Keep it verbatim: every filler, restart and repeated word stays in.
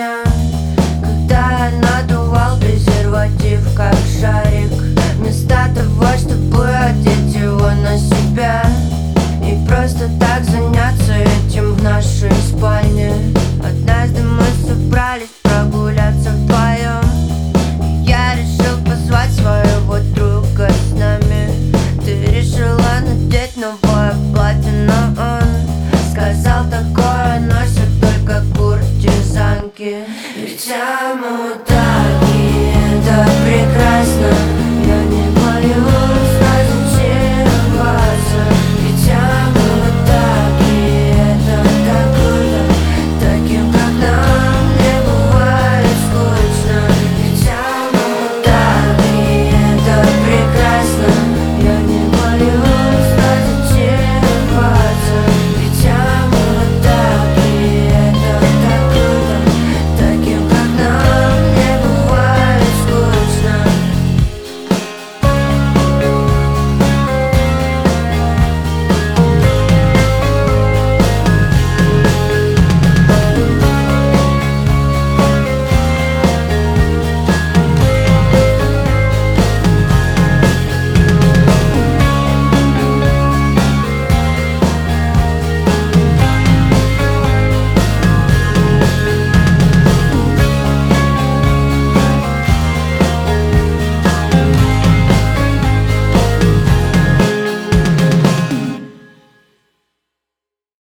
меня, когда я надувал презерватив как шарик, вместо того, чтобы одеть его на себя и просто так заняться этим в нашей спальне. Однажды мы собрались прогуляться вдвоем, и я решил позвать своего друга с нами. Ты решила надеть новое платье, но он сказал, такое носят только куртизанки. Ведь амутаки, это прекрасно.